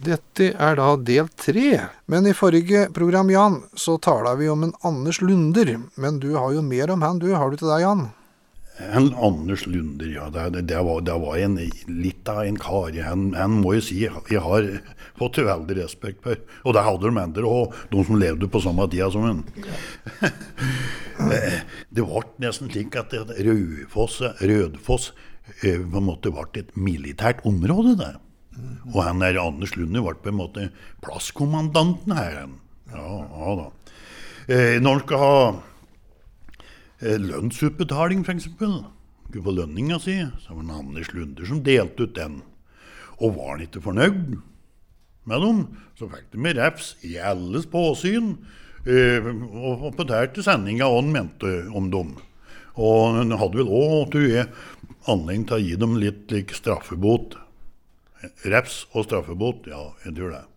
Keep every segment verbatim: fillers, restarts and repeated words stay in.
Dette er da del tre, men i forrige program, Jan, så taler vi om en Anders Lunder, men du har jo mer om han, du, har du til deg, Jan? En Anders Lunder, ja, det, det, var, det var en, litt av en kar, han, han må jeg si, jeg har fått veldig respekt for, og det hadde de andre, og de som levde på samme tida som han. Det var nesten slik at Rødfoss, Rødfoss på en måte var et militært område der. Og han der Anders Lunder var på en måte plasskommandanten her. Ja, ja da. Eh, når han skal ha eh, lønnsutbetaling for eksempel, ikke på lønninga si, så var det Anders Lunder som delte ut den. Og var han ikke fornøyd med dem, så fikk de med refs i alles påsyn, eh, og, og på der til sendinga hva han mente om dem. Og han hadde vel også, tror jeg, anledning til å gi dem litt like, straffebot. Reps og straffebot, ja, jeg tror det.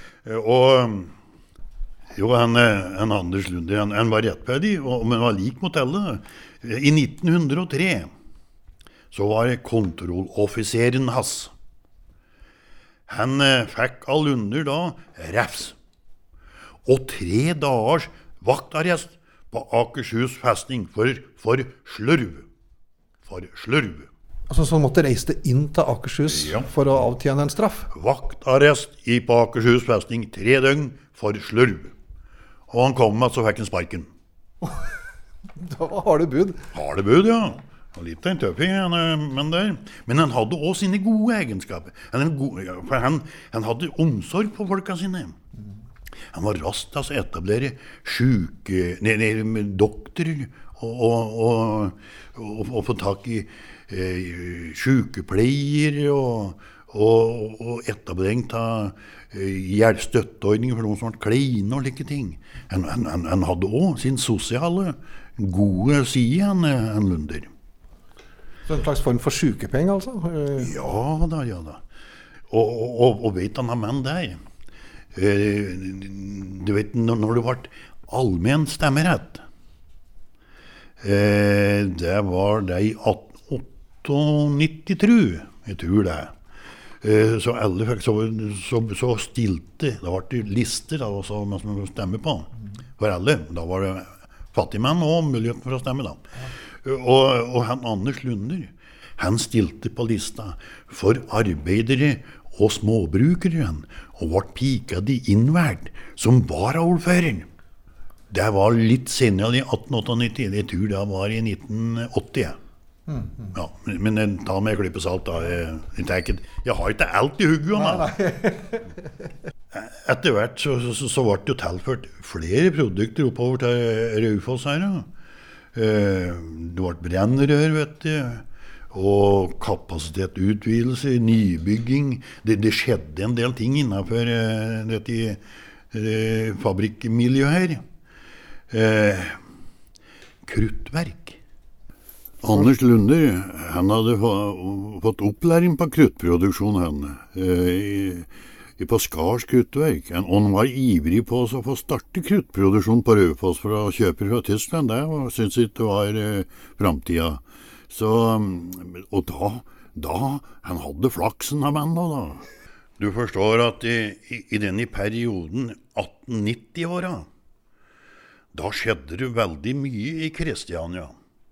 Og jo, han, han Anders Lunder, han, han var rettferdig, og, men var lik mot alle. I nitten hundre og tre så var kontrolloffiseren hans. Han fikk av Lunder da refs. Og tre dagers vaktarrest på Akershus festning for, for slurv. For slurv. Altså så han måtte reise inn til Akershus ja. For å avtjene en straff? Vaktarrest i på Akershus festning tre døgn for slurv. Og han kom med, så fikk han sparken. Da har det bud. Har det bud, ja. Litt en tøffing, men der. Men han hadde også sine gode egenskaper. Han, gode, for han, han hadde omsorg på folka sine. Han var raskt til å etablere syke, nei, nei, doktorer og, og, og, og, og få tak i Eh, sykepleier og, og, og etablering av eh, støtteordninger for noen som var kleine og like ting. Han, han, han hadde også sin sosiale gode side, han, han Lunder. Så en slags form for sykepenger, altså? Ja da, ja da. Og, og, og vet han har menn der. Eh, du vet, når, når det ble allmenn stemmerett, eh, det var det i atten nitti, tru, jeg tror det. Eh, så alle fikk så, så, så stilte, da var det lister da, så man skulle stemme på. For alle, da var det fattige menn og mulighet for å stemme da. Og, og han Anders Lunder, han stilte på lista for arbeidere og småbrukere, og ble piket i innvært som varaordfører. Det var litt senere i atten nittiåtte, jeg tror det var i nitten åtti. Mm, mm. Ja, men, men ta med klippet salt da. Jeg, jeg, jeg har ikke alt i hugget da. Etter hvert så, så, så, så ble det jo tilført flere produkter oppover til Raufoss her. Eh, det ble brennrør, vet du, og kapasitetsutvidelse, nybygging. Det, det skjedde en del ting innenfor eh, dette eh, fabrikkmiljøet her. Eh, kruttverk. Anders Lunder, han hadde fått opplæring på kruttproduksjon han, i, i på Skars kruttverk. Og han var ivrig på å få starte kruttproduksjon på Raufoss for å kjøpe fra Tyskland. Det var, synes jeg det var eh, fremtida. Så, og da, da, han hadde flaksen av menn da. Du forstår at i, i, i denne perioden atten nitti-åra, da skjedde det veldig mye i Kristiania.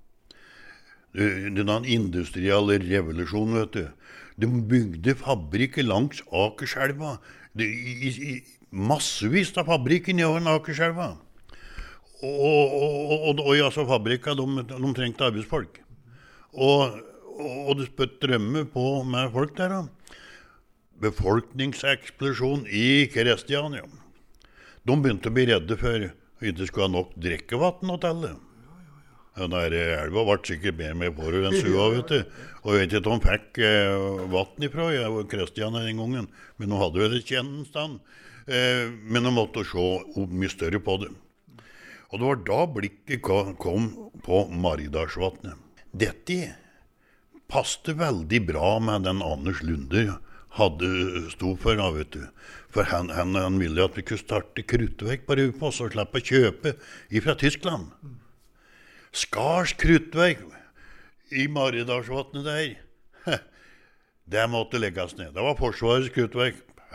Den industrielle revolusjonen, vet du. De bygde fabrikker langs Akerselva. Det, i, i, massevis av fabrikker nedover Akerselva. Og, og, og, og, og altså, fabrikker, de, de trengte arbeidsfolk. Og, og, og det spøtt drømme på med folk der, da. Befolkningseksplosjon i Kristiania. De begynte å bli redde for at de ikke skulle ha nok drikkevann til alle. Den der elva ble sikkert mer med på enn sua, vet du. Og jeg vet ikke om de fikk eh, vatten ifra, jeg var Kristiania den gangen, men de hadde vel ikke en stand. Eh, men de måtte se mye større på det. Og det var da blikket kom på Maridalsvatnet. Dette passte veldig bra med den Anders Lunder hadde stod for, da, vet du. For han, han, han ville at vi kunne starte kruttverk på Raufoss og slippe å kjøpe fra Tyskland. Skars kruttverk i Maridalsvatnet der, det måtte legges ned. Det var Forsvarets kruttverk.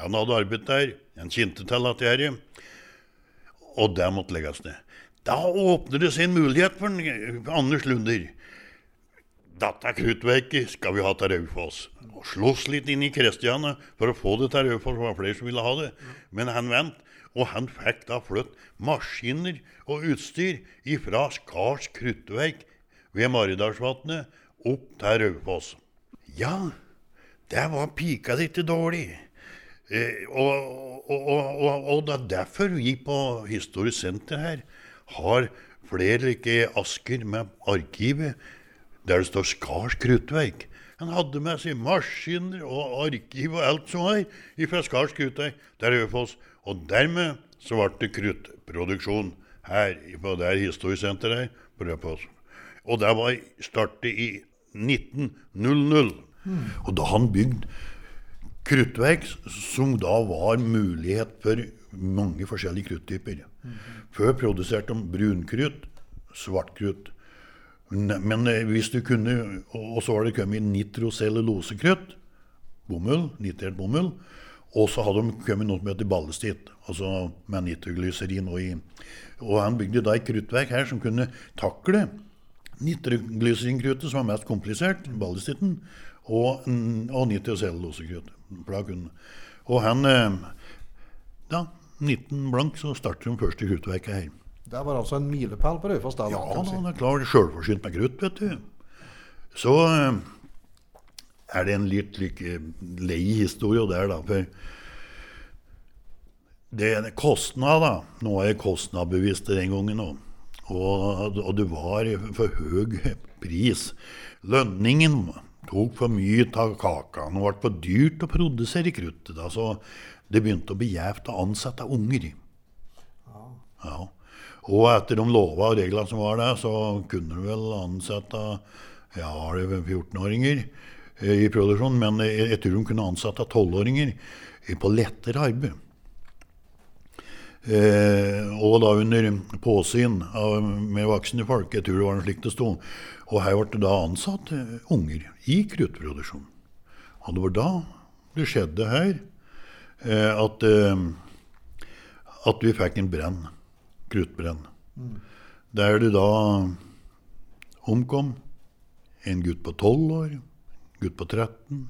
Han hadde arbeidet der, han kjente til at det er, og det måtte legges ned. Da åpner det seg en mulighet for Anders Lunder. Dette kruttverket skal vi ha til Raufoss. Og slåss litt inn i Kristiania for å få det til Raufoss, for det var flere som ville ha det. Men han vent, og han fikk da flytt maskiner og utstyr ifra Skars kruttverk ved Maridalsvatnet opp til Raufoss. Ja, det var pika litt dårlig. Eh, og, og, og, og, og det er derfor vi på Historisk Senter her har flere like asker med arkivet, der det står Skars kruttverk. Han hadde med seg maskiner og arkiv og alt som var fra Skars kruttverk til Raufoss. Og dermed så ble det kruttproduksjon her på det Historisk Senter her på Raufoss. Og det var startet i nitten hundre. Mm. Og da han bygd kruttverk som da var mulighet for mange forskjellige kruttyper. Mm. Før produserte de brunkrutt, svartkrutt. Men hvis du kunne, og så var det kommet nitrocellulosekrutt, bomull, nitrert bomull, og så hadde de kommet noe som heter ballestitt, altså med nitroglycerin og i. Og han bygde da et kruttverk her som kunne takle nitroglycerinkruttet, som var mest komplisert, ballestitten, og, og nitrocellulosekrutt. Og han, da, nitten blank, så startet de første kruttverket her. Det var altså en milepæl på Raufoss da? Ja, da, det er klart, selvforsynt med krutt, vet du. Så uh, er det en litt like, lei historie der da, for det er kostnad da, nå er jeg kostnadbevisst den gangen nå, og, og det var for høy pris. Lønningen tok for mye av kaka, det ble for dyrt å produsere kruttet da, så det begynte å bli gjevt å ansette unger. Ja. Og etter de lova og reglene som var der, så kunne du vel ansette, ja, fjortenåringer i produksjonen, men jeg, jeg tror de kunne ansette tolvåringer på lettere arbeid. Eh, og da under påsyn av med voksne folk, jeg tror det var en slik det stod, og her ble det da ansatt unger i kruttproduksjon. Og det var da det skjedde her, eh, at, eh, at vi fikk en brenn. Kruttbrenn. Mm. Der det da omkom en gutt på tolv år, gutt på tretten,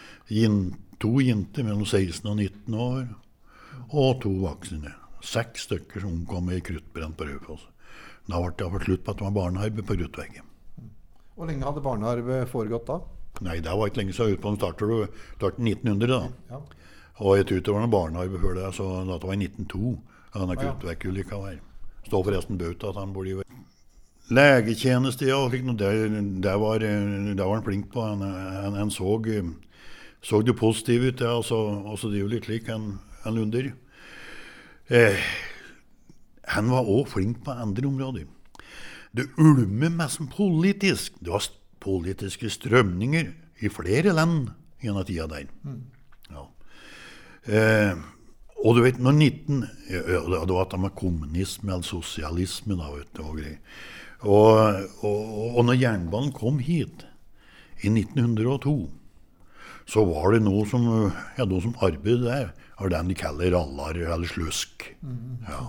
to jenter mellom seksten og nitten år, og to voksne. Seks stykker som omkom i kruttbrenn på Raufoss. Da ble det for slutt på at det var barnearbeid på kruttverket. Mm. Hvor lenge hadde barnearbeid foregått da? Nei, det var ikke lenge siden. Ut på den startet, startet nitten hundre da. Ja. Og jeg tror det var noen barnearbeid før det, så det var i nitten oh to. Denne kruttverkulykka var. Står forresten bøt at han borde jo legetjeneste, ja, og det, det, var, det var han flink på. Han, han, han så, så det positivt ut, ja, og så, og så det er jo litt slik, han, han Lunder. Eh, han var også flink på andre områder. Det ulmer mest politisk. Det var politiske strømninger i flere land i denne tida der. Mm. Ja. Eh, Og du vet, når nitten, ja, det var det med kommunisme eller sosialisme da, vet du, og greier. Og, og, og når jernbanen kom hit i nitten hundre og to, så var det noe som, ja, noe som arbeidet der, av den de kaller rallar eller slusk. Mm. Ja.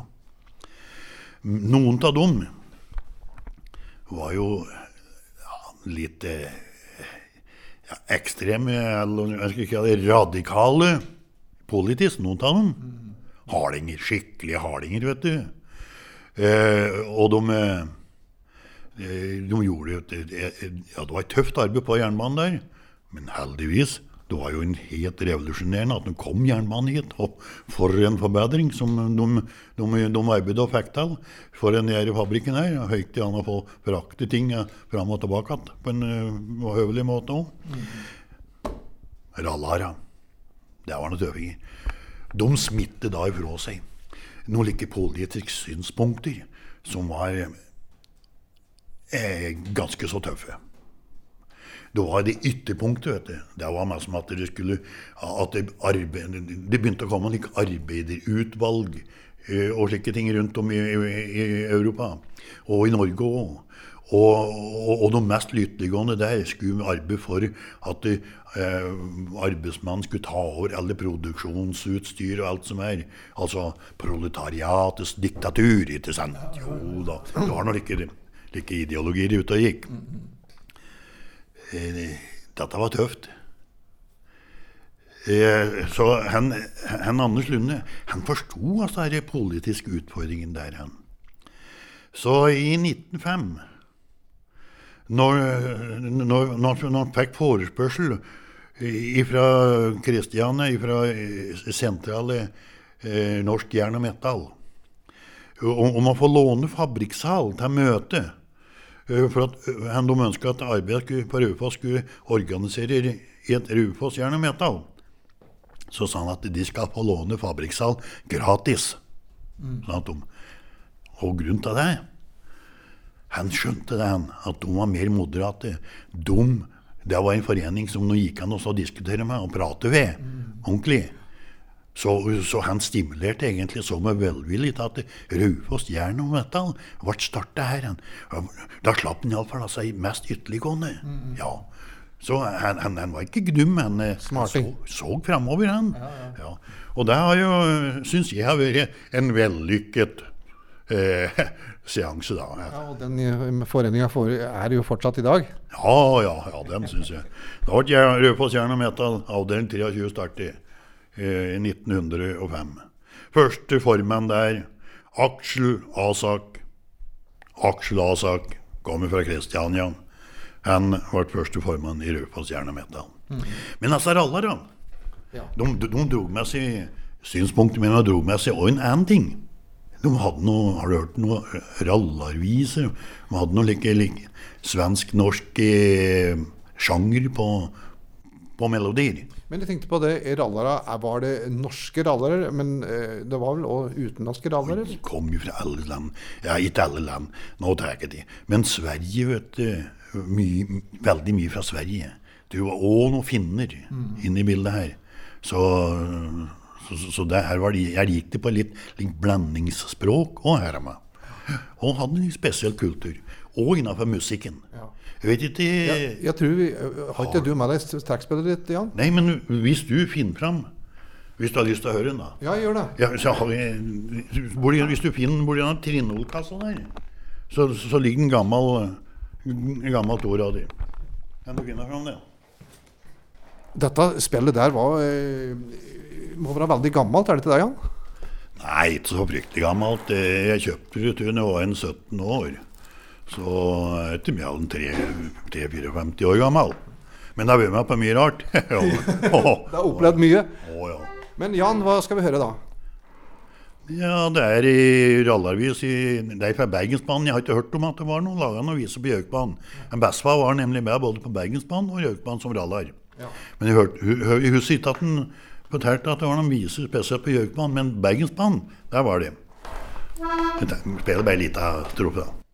Noen av dem var jo ja, litt ja, ekstreme, eller jeg skal ikke kalle det radikale, politisk, noen av dem. Mm. Hardinger, skikkelige hardinger, vet du. Eh, og de, eh, de gjorde det, ja, det var et tøft arbeid på jernbanen der, men heldigvis, det var jo en helt revolusjonerende at de kom jernbanen hit, og for en forbedring som de, de, de arbeidet og fikk til, for en her i fabrikken her, høyt de an å få frakte ting fram og tilbake på en uh, høvelig måte også. Mm. Rallara. Det var noen tøvinger. De smittet da ifra seg noen like politiske synspunkter som var eh, ganske så tøffe. Det var det ytterpunktet, vet du. Det var mer som at det skulle, at det, arbeid, det begynte å komme like arbeiderutvalg eh, og slike ting rundt om i, i, i Europa, og i Norge også. Og, og, og de mest lyttegående der skulle arbeide for at eh, arbeidsmannen skulle ta over alle produksjonsutstyr og alt som er. Altså proletariatets diktatur, ikke sant? Jo da, det var noe like, like ideologier ute og gikk. Eh, dette var tøft. Eh, så han, han Anders Lunde, han forstod altså den politiske utfordringen der han. Så i nitten null fem, Når, når, når, når han fikk forespørsel fra Kristiane, fra sentrale eh, norsk jern og metall, om, om å få låne fabrikshall til møte, eh, for at han de ønsket at arbeidet på Raufoss skulle organisere i et Raufoss jern og metall, så sa han at de skal få låne fabrikshall gratis. Mm. Sånn at de, og grunnen til det, han skjønte det, han, at de var mer moderate. De, det var en forening som nå gikk han også å diskutere med og prate ved, mm. ordentlig. Så, så han stimulerte egentlig så med velvillig til at Raufoss jern og metall ble startet her. Han. Da slapp han i alle fall altså mest ytterliggående. Mm. Ja. Så han, han, han var ikke dum, han så, så fremover han. Ja, ja. Ja. Og det har jo, synes jeg har vært en vellykket eh, seanse da. Ja, og den foreningen er jo fortsatt i dag. Ja, ja, ja, den synes jeg. Da ble Raufoss jern og metall avdeling treogtjue startet eh, i nitten null fem. Første formann der, Aksel Asak. Aksel Asak kommer fra Kristiania. Han var første formann i Raufoss jern og metall. Mm. Men altså rallar da, ja. de, de, de drog med seg synspunkter, men de drog med seg også en annen ting. De hadde noe, har du hørt noe rallarviser? De hadde noe like, like svensk-norsk eh, sjanger på, på melodier. Men jeg tenkte på det, rallere, var det norske rallere, men eh, det var vel også utenlandske rallere? De kom jo fra alle land. Ja, ikke alle land, nå tar jeg ikke de. Men Sverige, vet du, mye, veldig mye fra Sverige. Det var også noen finner mm. inne i bildet her. Så... Så, så, så der var de, jeg gikk det på litt, litt blandingsspråk og her med. Og hadde en spesiell kultur. Og innenfor musikken. Ja. Jeg vet ikke... Jeg, jeg tror vi... Har ikke du med deg trekkspillet ditt, Jan? Nei, men hvis du finner frem, hvis du har lyst til å høre den da. Ja, gjør det. Ja, så har jeg, hvis du finner hvor det er en trinnolkassa der, så, så ligger en gammel, en gammel ord av det. Kan du finne frem det? Dette spillet der var... Eh, må være veldig gammelt, er det til deg, Jan? Nei, ikke så fryktelig gammelt. Jeg kjøpte det til jeg var en sytten år. Så jeg er ikke mer enn tre til femti år gammel. Men det har vært med på mye rart. Det har opplevd mye. Å, ja. Men Jan, hva skal vi høre da? Ja, det er i rallarvis. Det er fra Bergensbanen. Jeg har ikke hørt om at det var noen laget noe viser på Gjøkbanen. En bestefar var nemlig med både på Bergensbanen og Gjøkbanen som rallar. Ja. Men jeg, hørte, jeg husker ikke at den fortalte at det var noen viser spesielt på Gjøkbanen, men Bergensbanen, der var det. Jeg spiller bare litt av strofe da.